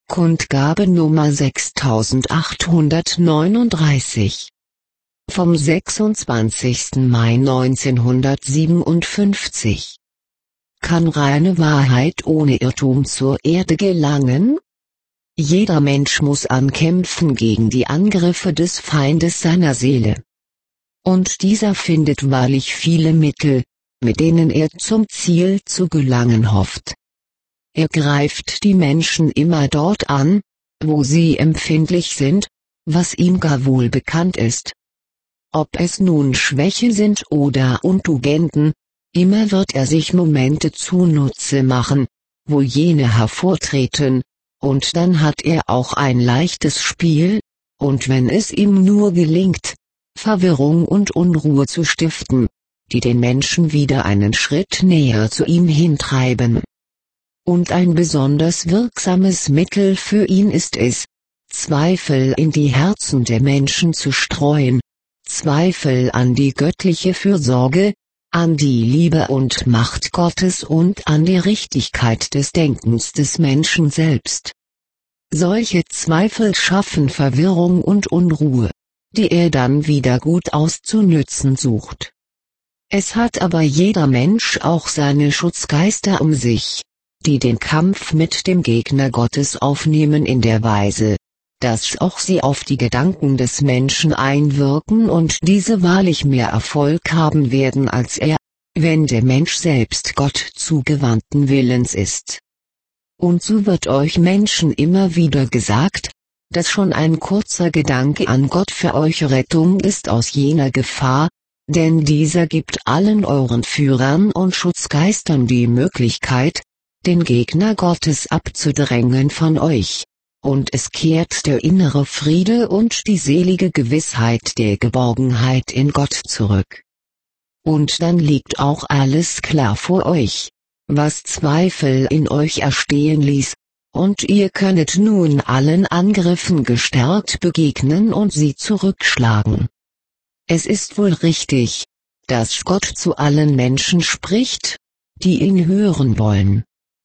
Kundgabe Nummer 6839 vom 26. Mai 1957. Kann reine Wahrheit ohne Irrtum zur Erde gelangen? Jeder Mensch muss ankämpfen gegen die Angriffe des Feindes seiner Seele. Und dieser findet wahrlich viele Mittel, mit denen er zum Ziel zu gelangen hofft. Er greift die Menschen immer dort an, wo sie empfindlich sind, was ihm gar wohl bekannt ist. Ob es nun Schwäche sind oder Untugenden, immer wird er sich Momente zunutze machen, wo jene hervortreten, und dann hat er auch ein leichtes Spiel, und wenn es ihm nur gelingt, Verwirrung und Unruhe zu stiften, die den Menschen wieder einen Schritt näher zu ihm hintreiben. Und ein besonders wirksames Mittel für ihn ist es, Zweifel in die Herzen der Menschen zu streuen, Zweifel an die göttliche Fürsorge, an die Liebe und Macht Gottes und an die Richtigkeit des Denkens des Menschen selbst. Solche Zweifel schaffen Verwirrung und Unruhe, die er dann wieder gut auszunützen sucht. Es hat aber jeder Mensch auch seine Schutzgeister um sich, die den Kampf mit dem Gegner Gottes aufnehmen in der Weise, dass auch sie auf die Gedanken des Menschen einwirken und diese wahrlich mehr Erfolg haben werden als er, wenn der Mensch selbst Gott zugewandten Willens ist. Und so wird euch Menschen immer wieder gesagt, dass schon ein kurzer Gedanke an Gott für euch Rettung ist aus jener Gefahr, denn dieser gibt allen euren Führern und Schutzgeistern die Möglichkeit, den Gegner Gottes abzudrängen von euch, und es kehrt der innere Friede und die selige Gewissheit der Geborgenheit in Gott zurück. Und dann liegt auch alles klar vor euch, was Zweifel in euch erstehen ließ, und ihr könnet nun allen Angriffen gestärkt begegnen und sie zurückschlagen. Es ist wohl richtig, dass Gott zu allen Menschen spricht, die ihn hören wollen.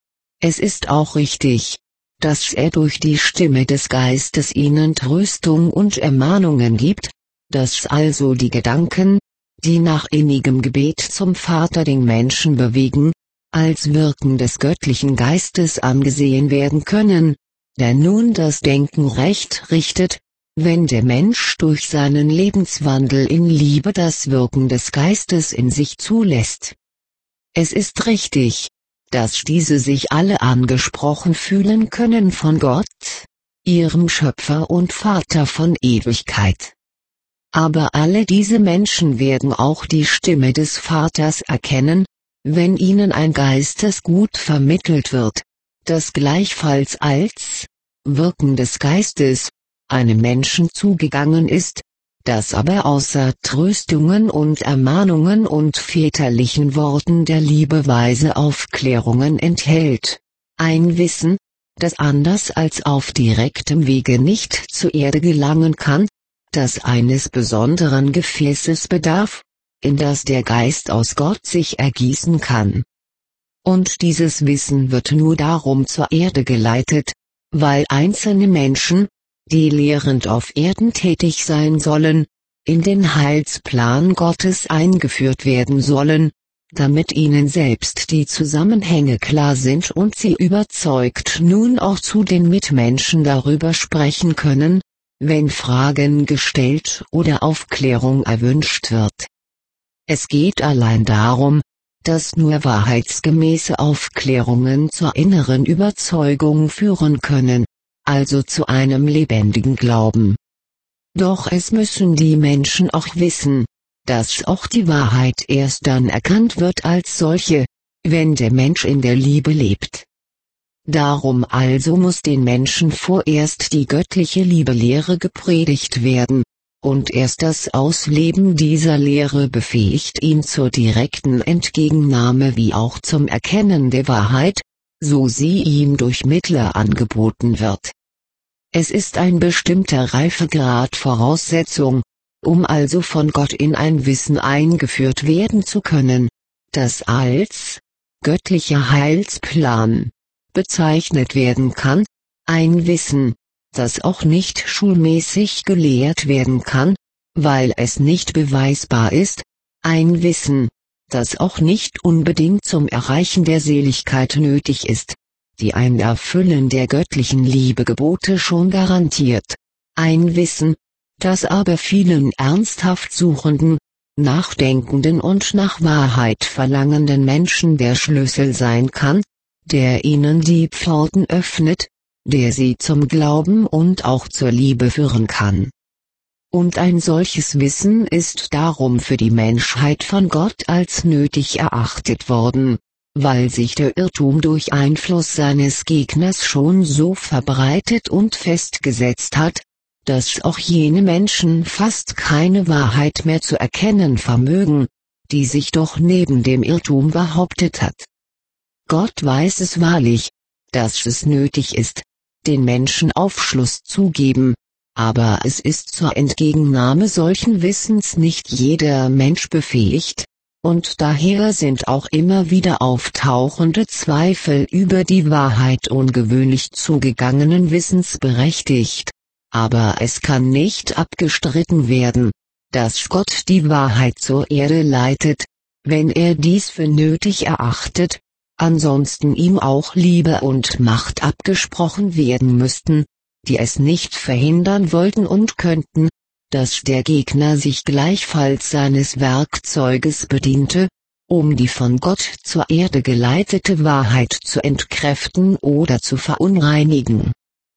Es ist auch richtig, dass er durch die Stimme des Geistes ihnen Tröstung und Ermahnungen gibt, dass also die Gedanken, die nach innigem Gebet zum Vater den Menschen bewegen, als Wirken des göttlichen Geistes angesehen werden können, der nun das Denken recht richtet, wenn der Mensch durch seinen Lebenswandel in Liebe das Wirken des Geistes in sich zulässt. Es ist richtig, dass diese sich alle angesprochen fühlen können von Gott, ihrem Schöpfer und Vater von Ewigkeit. Aber alle diese Menschen werden auch die Stimme des Vaters erkennen, wenn ihnen ein Geistesgut vermittelt wird, das gleichfalls als Wirken des Geistes einem Menschen zugegangen ist, das aber außer Tröstungen und Ermahnungen und väterlichen Worten der Liebe weise Aufklärungen enthält. Ein Wissen, das anders als auf direktem Wege nicht zur Erde gelangen kann, das eines besonderen Gefäßes bedarf, in das der Geist aus Gott sich ergießen kann. Und dieses Wissen wird nur darum zur Erde geleitet, weil einzelne Menschen, die lehrend auf Erden tätig sein sollen, in den Heilsplan Gottes eingeführt werden sollen, damit ihnen selbst die Zusammenhänge klar sind und sie überzeugt nun auch zu den Mitmenschen darüber sprechen können, wenn Fragen gestellt oder Aufklärung erwünscht wird. Es geht allein darum, dass nur wahrheitsgemäße Aufklärungen zur inneren Überzeugung führen können, also zu einem lebendigen Glauben. Doch es müssen die Menschen auch wissen, dass auch die Wahrheit erst dann erkannt wird als solche, wenn der Mensch in der Liebe lebt. Darum also muss den Menschen vorerst die göttliche Liebelehre gepredigt werden, und erst das Ausleben dieser Lehre befähigt ihn zur direkten Entgegennahme wie auch zum Erkennen der Wahrheit, so sie ihm durch Mittler angeboten wird. Es ist ein bestimmter Reifegrad Voraussetzung, um also von Gott in ein Wissen eingeführt werden zu können, das als göttlicher Heilsplan bezeichnet werden kann, ein Wissen, das auch nicht schulmäßig gelehrt werden kann, weil es nicht beweisbar ist, ein Wissen, das auch nicht unbedingt zum Erreichen der Seligkeit nötig ist, die ein Erfüllen der göttlichen Liebegebote schon garantiert, ein Wissen, das aber vielen ernsthaft suchenden, nachdenkenden und nach Wahrheit verlangenden Menschen der Schlüssel sein kann, der ihnen die Pforten öffnet, der sie zum Glauben und auch zur Liebe führen kann. Und ein solches Wissen ist darum für die Menschheit von Gott als nötig erachtet worden, weil sich der Irrtum durch Einfluss seines Gegners schon so verbreitet und festgesetzt hat, dass auch jene Menschen fast keine Wahrheit mehr zu erkennen vermögen, die sich doch neben dem Irrtum behauptet hat. Gott weiß es wahrlich, dass es nötig ist, den Menschen Aufschluss zu geben, aber es ist zur Entgegennahme solchen Wissens nicht jeder Mensch befähigt, und daher sind auch immer wieder auftauchende Zweifel über die Wahrheit ungewöhnlich zugegangenen Wissens berechtigt. Aber es kann nicht abgestritten werden, dass Gott die Wahrheit zur Erde leitet, wenn er dies für nötig erachtet, ansonsten ihm auch Liebe und Macht abgesprochen werden müssten, die es nicht verhindern wollten und könnten, dass der Gegner sich gleichfalls seines Werkzeuges bediente, um die von Gott zur Erde geleitete Wahrheit zu entkräften oder zu verunreinigen.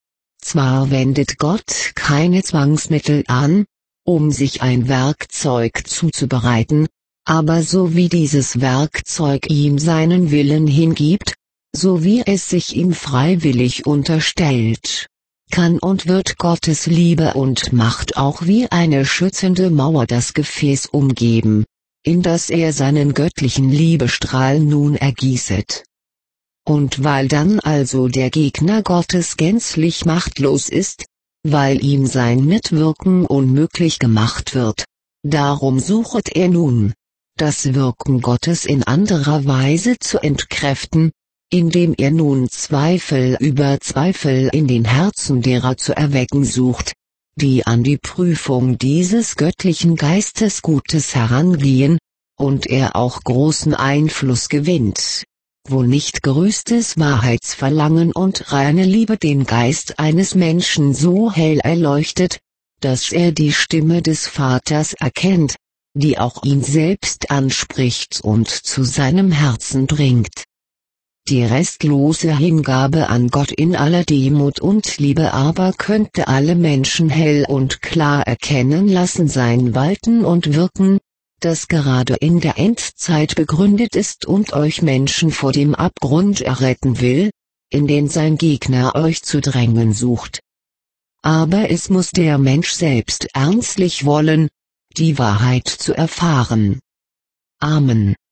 Zwar wendet Gott keine Zwangsmittel an, um sich ein Werkzeug zuzubereiten, aber so wie dieses Werkzeug ihm seinen Willen hingibt, so wie es sich ihm freiwillig unterstellt, kann und wird Gottes Liebe und Macht auch wie eine schützende Mauer das Gefäß umgeben, in das er seinen göttlichen Liebestrahl nun ergießet. Und weil dann also der Gegner Gottes gänzlich machtlos ist, weil ihm sein Mitwirken unmöglich gemacht wird, darum suchet er nun, das Wirken Gottes in anderer Weise zu entkräften, indem er nun Zweifel über Zweifel in den Herzen derer zu erwecken sucht, die an die Prüfung dieses göttlichen Geistes Gutes herangehen, und er auch großen Einfluss gewinnt, wo nicht größtes Wahrheitsverlangen und reine Liebe den Geist eines Menschen so hell erleuchtet, dass er die Stimme des Vaters erkennt, die auch ihn selbst anspricht und zu seinem Herzen dringt. Die restlose Hingabe an Gott in aller Demut und Liebe aber könnte alle Menschen hell und klar erkennen lassen sein Walten und Wirken, das gerade in der Endzeit begründet ist und euch Menschen vor dem Abgrund erretten will, in den sein Gegner euch zu drängen sucht. Aber es muss der Mensch selbst ernstlich wollen, die Wahrheit zu erfahren. Amen.